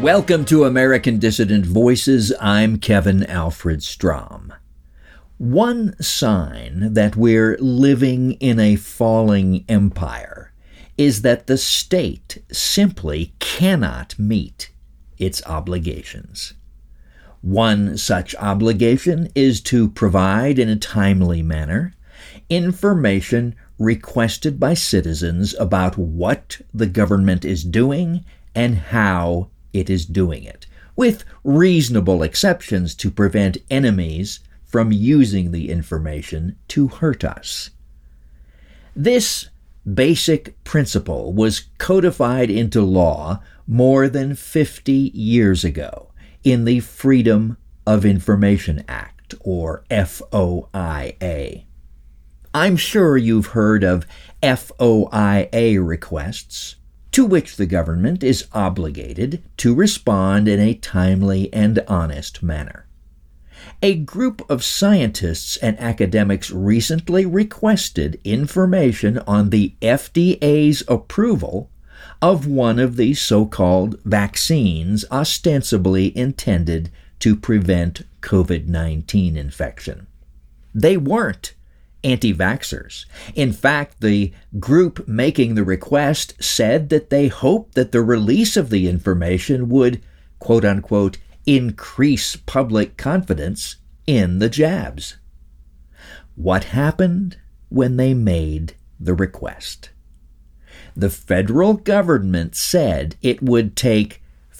Welcome to American Dissident Voices. I'm Kevin Alfred Strom. One sign that we're living in a falling empire is that the state simply cannot meet its obligations. One such obligation is to provide in a timely manner information requested by citizens about what the government is doing and how it is doing it, with reasonable exceptions to prevent enemies from using the information to hurt us. This basic principle was codified into law more than 50 years ago in the Freedom of Information Act, or FOIA. I'm sure you've heard of FOIA requests, to which the government is obligated to respond in a timely and honest manner. A group of scientists and academics recently requested information on the FDA's approval of one of the so-called vaccines ostensibly intended to prevent COVID-19 infection. They weren't anti-vaxxers. In fact, the group making the request said that they hoped that the release of the information would, quote-unquote, increase public confidence in the jabs. What happened when they made the request? The federal government said it would take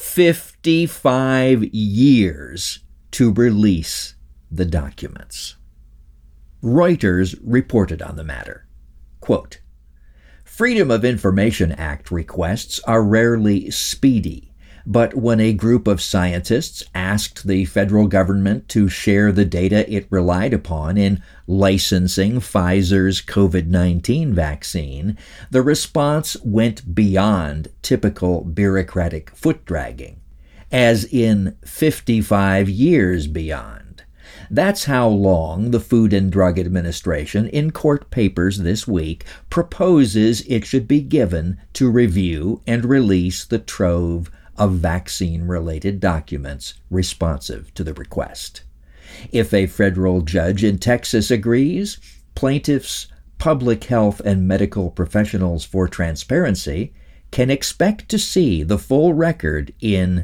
55 years to release the documents. Reuters reported on the matter. Quote, Freedom of Information Act requests are rarely speedy, but when a group of scientists asked the federal government to share the data it relied upon in licensing Pfizer's COVID-19 vaccine, the response went beyond typical bureaucratic foot-dragging, as in 55 years beyond. That's how long the Food and Drug Administration, in court papers this week, proposes it should be given to review and release the trove of vaccine-related documents responsive to the request. If a federal judge in Texas agrees, plaintiffs, public health and medical professionals for transparency can expect to see the full record in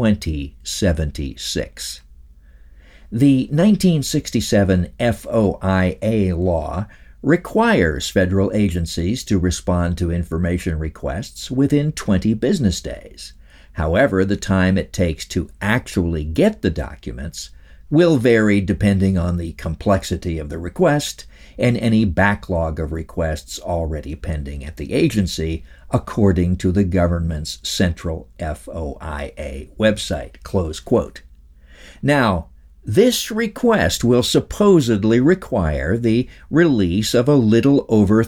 2076. The 1967 FOIA law requires federal agencies to respond to information requests within 20 business days. However, the time it takes to actually get the documents will vary depending on the complexity of the request and any backlog of requests already pending at the agency, according to the government's central FOIA website. Close quote. Now, this request will supposedly require the release of a little over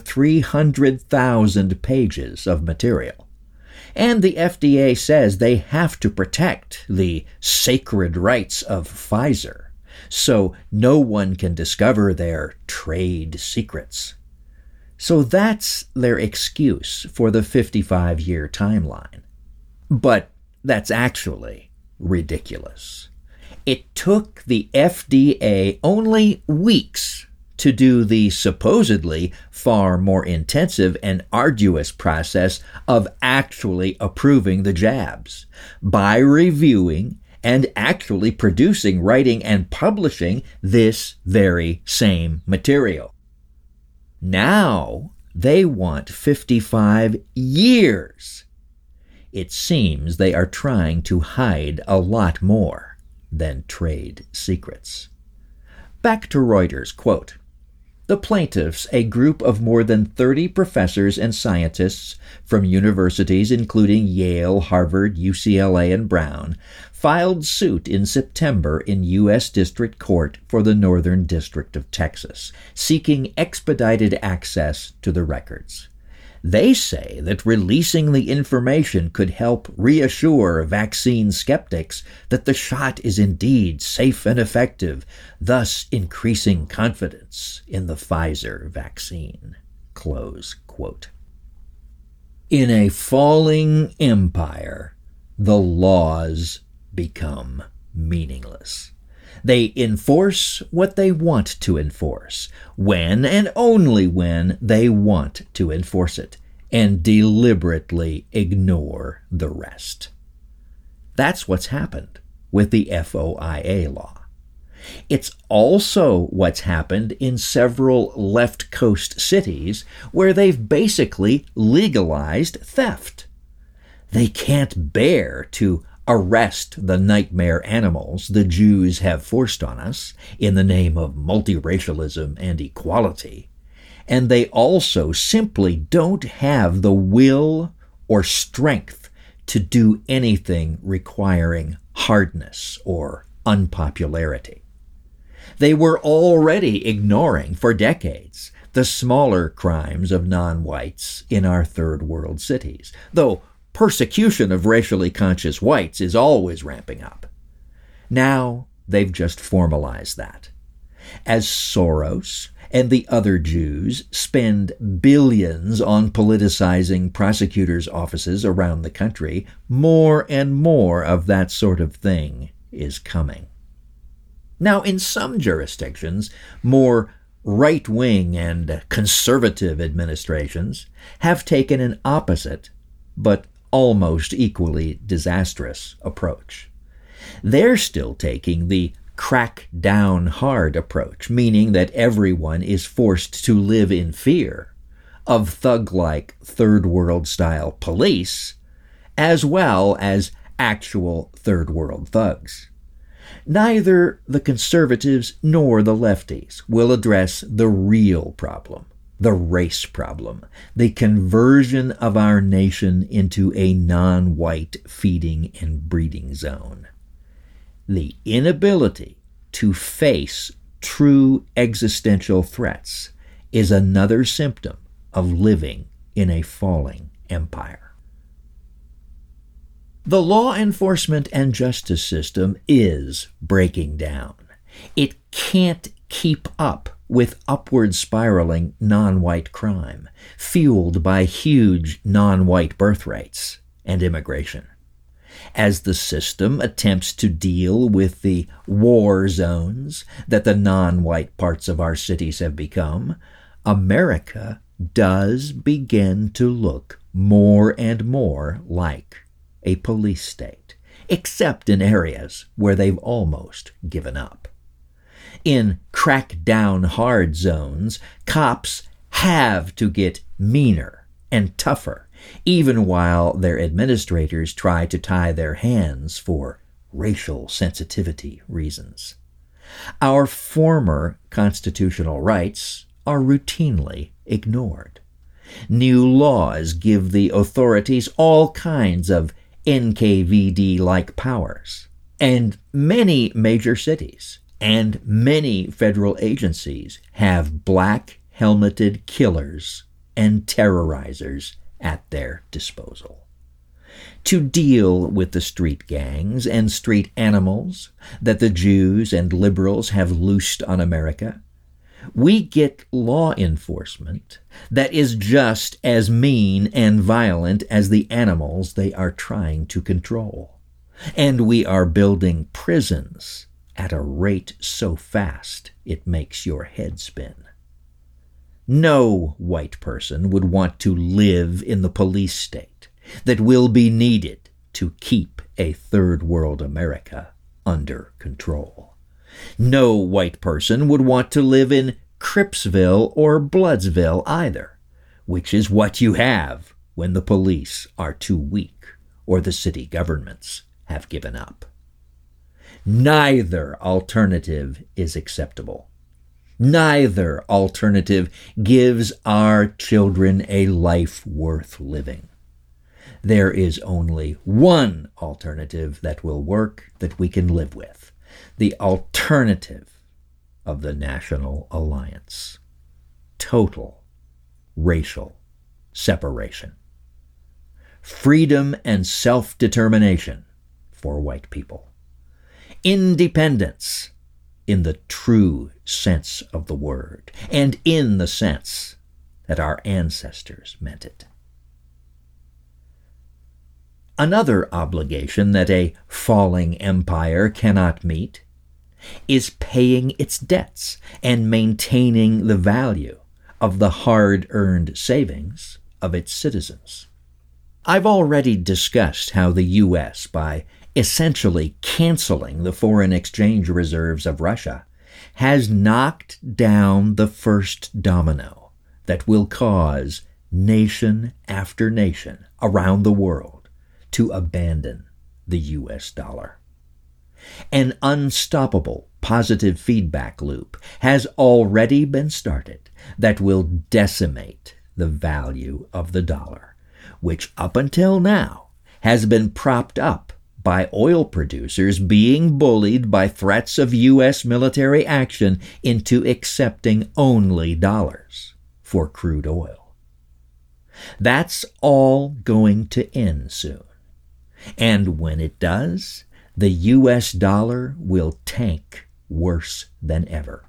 300,000 pages of material. And the FDA says they have to protect the sacred rights of Pfizer, so no one can discover their trade secrets. So that's their excuse for the 55-year timeline. But that's actually ridiculous. It took the FDA only weeks to do the supposedly far more intensive and arduous process of actually approving the jabs by reviewing and actually producing, writing, and publishing this very same material. Now they want 55 years. It seems they are trying to hide a lot more than trade secrets. Back to Reuters, quote, The plaintiffs, a group of more than 30 professors and scientists from universities including Yale, Harvard, UCLA, and Brown, filed suit in September in U.S. District Court for the Northern District of Texas, seeking expedited access to the records. They say that releasing the information could help reassure vaccine skeptics that the shot is indeed safe and effective, thus increasing confidence in the Pfizer vaccine. Close quote. In a falling empire, the laws become meaningless. They enforce what they want to enforce, when and only when they want to enforce it, and deliberately ignore the rest. That's what's happened with the FOIA law. It's also what's happened in several left coast cities where they've basically legalized theft. They can't bear to arrest the nightmare animals the Jews have forced on us in the name of multiracialism and equality, and they also simply don't have the will or strength to do anything requiring hardness or unpopularity. They were already ignoring for decades the smaller crimes of non-whites in our third world cities, though persecution of racially conscious whites is always ramping up. Now they've just formalized that. As Soros and the other Jews spend billions on politicizing prosecutors' offices around the country, more and more of that sort of thing is coming. Now, in some jurisdictions, more right-wing and conservative administrations have taken an opposite, but almost equally disastrous approach. They're still taking the crack down hard approach, meaning that everyone is forced to live in fear of thug-like third world style police, as well as actual third world thugs. Neither the conservatives nor the lefties will address the real problem, the race problem, the conversion of our nation into a non-white feeding and breeding zone. The inability to face true existential threats is another symptom of living in a falling empire. The law enforcement and justice system is breaking down. It can't keep up with upward spiraling non-white crime, fueled by huge non-white birth rates and immigration. As the system attempts to deal with the war zones that the non-white parts of our cities have become, America does begin to look more and more like a police state, except in areas where they've almost given up. In crack-down hard zones, cops have to get meaner and tougher, even while their administrators try to tie their hands for racial sensitivity reasons. Our former constitutional rights are routinely ignored. New laws give the authorities all kinds of NKVD-like powers, and many major cities and many federal agencies have black helmeted killers and terrorizers at their disposal. To deal with the street gangs and street animals that the Jews and liberals have loosed on America, we get law enforcement that is just as mean and violent as the animals they are trying to control. And we are building prisons at a rate so fast it makes your head spin. No white person would want to live in the police state that will be needed to keep a third world America under control. No white person would want to live in Cripsville or Bloodsville either, which is what you have when the police are too weak or the city governments have given up. Neither alternative is acceptable. Neither alternative gives our children a life worth living. There is only one alternative that will work, that we can live with. The alternative of the National Alliance. Total racial separation. Freedom and self-determination for white people. Independence in the true sense of the word, and in the sense that our ancestors meant it. Another obligation that a falling empire cannot meet is paying its debts and maintaining the value of the hard-earned savings of its citizens. I've already discussed how the U.S., by essentially canceling the foreign exchange reserves of Russia, has knocked down the first domino that will cause nation after nation around the world to abandon the U.S. dollar. An unstoppable positive feedback loop has already been started that will decimate the value of the dollar, which up until now has been propped up by oil producers being bullied by threats of U.S. military action into accepting only dollars for crude oil. That's all going to end soon. And when it does, the U.S. dollar will tank worse than ever.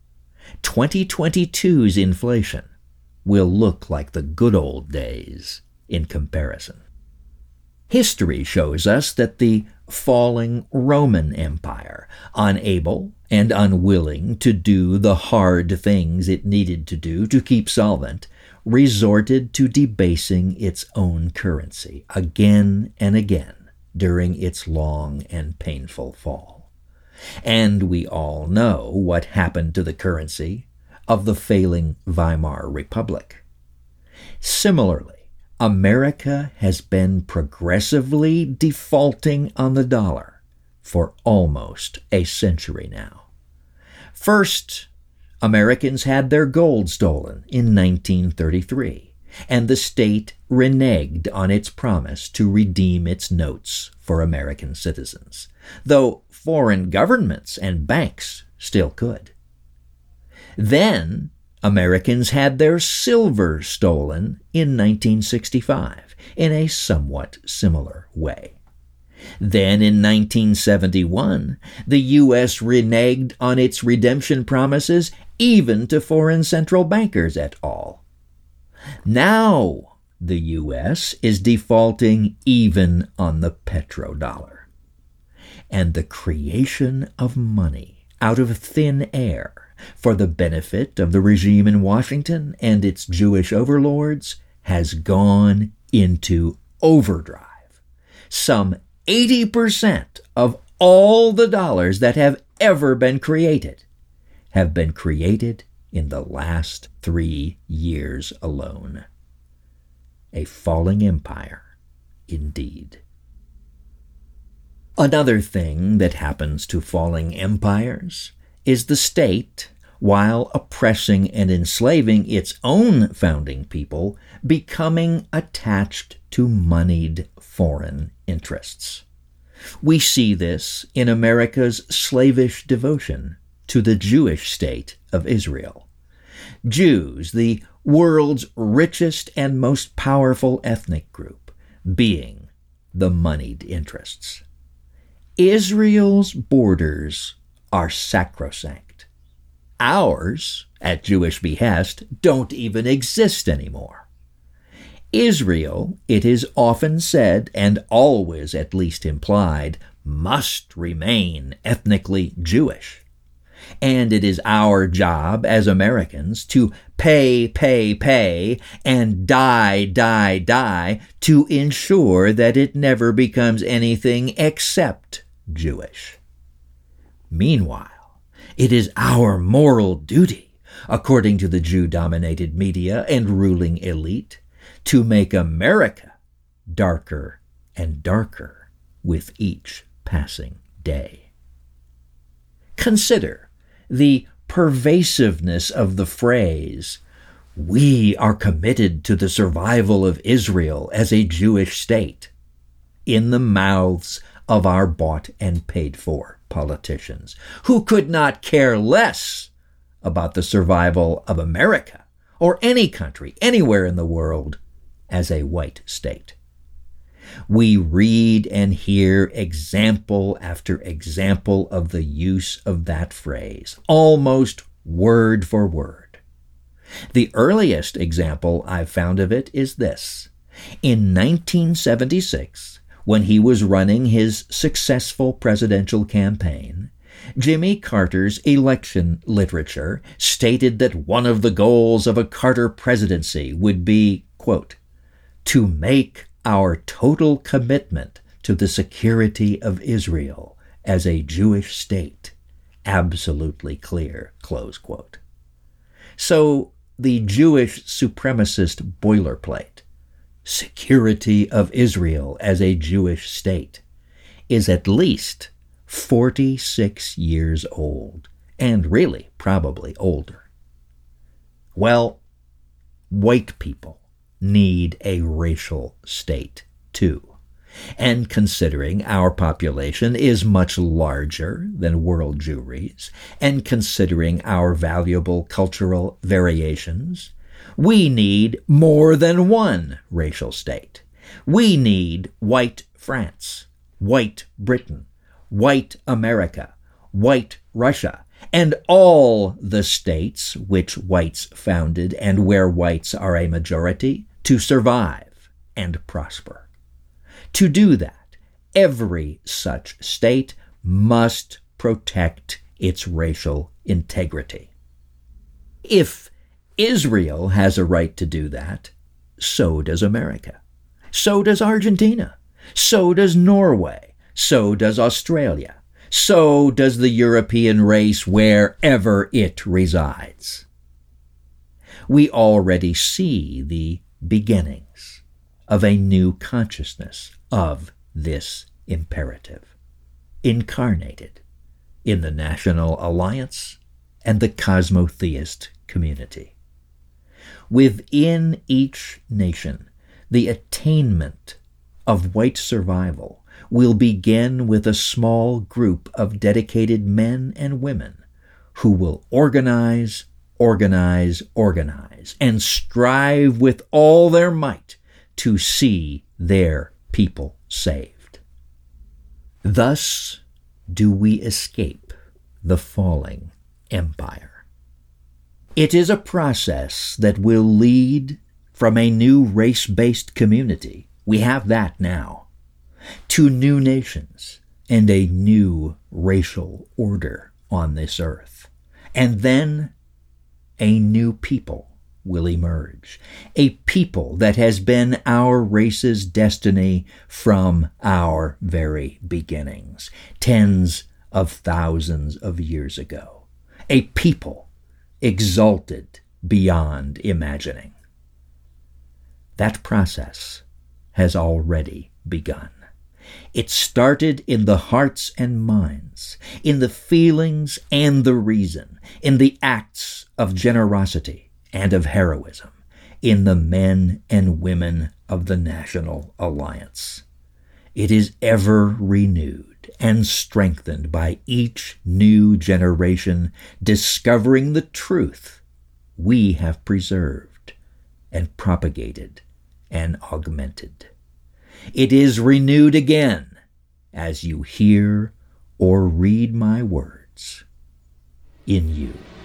2022's inflation will look like the good old days in comparison. History shows us that the falling Roman Empire, unable and unwilling to do the hard things it needed to do to keep solvent, resorted to debasing its own currency again and again during its long and painful fall. And we all know what happened to the currency of the failing Weimar Republic. Similarly, America has been progressively defaulting on the dollar for almost a century now. First, Americans had their gold stolen in 1933, and the state reneged on its promise to redeem its notes for American citizens, though foreign governments and banks still could. Then, Americans had their silver stolen in 1965 in a somewhat similar way. Then in 1971, the U.S. reneged on its redemption promises even to foreign central bankers et al. Now the U.S. is defaulting even on the petrodollar. And the creation of money out of thin air for the benefit of the regime in Washington and its Jewish overlords has gone into overdrive. Some 80% of all the dollars that have ever been created have been created in the last 3 years alone. A falling empire, indeed. Another thing that happens to falling empires is the state, while oppressing and enslaving its own founding people, becoming attached to moneyed foreign interests. We see this in America's slavish devotion to the Jewish state of Israel. Jews, the world's richest and most powerful ethnic group, being the moneyed interests. Israel's borders are sacrosanct. Ours, at Jewish behest, don't even exist anymore. Israel, it is often said, and always at least implied, must remain ethnically Jewish. And it is our job as Americans to pay, and die to ensure that it never becomes anything except Jewish. Meanwhile, it is our moral duty, according to the Jew-dominated media and ruling elite, to make America darker and darker with each passing day. Consider the pervasiveness of the phrase, "We are committed to the survival of Israel as a Jewish state," in the mouths of our bought and paid for politicians, who could not care less about the survival of America or any country anywhere in the world as a white state. We read and hear example after example of the use of that phrase, almost word for word. The earliest example I've found of it is this. In 1976, when he was running his successful presidential campaign, Jimmy Carter's election literature stated that one of the goals of a Carter presidency would be, quote, to make our total commitment to the security of Israel as a Jewish state absolutely clear, close quote. So the Jewish supremacist boilerplate, security of Israel as a Jewish state, is at least 46 years old, and really probably older. Well, white people need a racial state too. And considering our population is much larger than world Jewry's, and considering our valuable cultural variations, we need more than one racial state. We need white France, white Britain, white America, white Russia, and all the states which whites founded and where whites are a majority to survive and prosper. To do that, every such state must protect its racial integrity. If Israel has a right to do that, so does America. So does Argentina. So does Norway. So does Australia. So does the European race wherever it resides. We already see the beginnings of a new consciousness of this imperative, incarnated in the National Alliance and the cosmotheist community. Within each nation, the attainment of white survival will begin with a small group of dedicated men and women who will organize, and strive with all their might to see their people saved. Thus do we escape the falling empire. It is a process that will lead from a new race-based community, we have that now, to new nations and a new racial order on this earth. And then a new people will emerge, a people that has been our race's destiny from our very beginnings, tens of thousands of years ago, a people exalted beyond imagining. That process has already begun. It started in the hearts and minds, in the feelings and the reason, in the acts of generosity and of heroism, in the men and women of the National Alliance. It is ever renewed and strengthened by each new generation discovering the truth we have preserved and propagated and augmented. It is renewed again as you hear or read my words in you.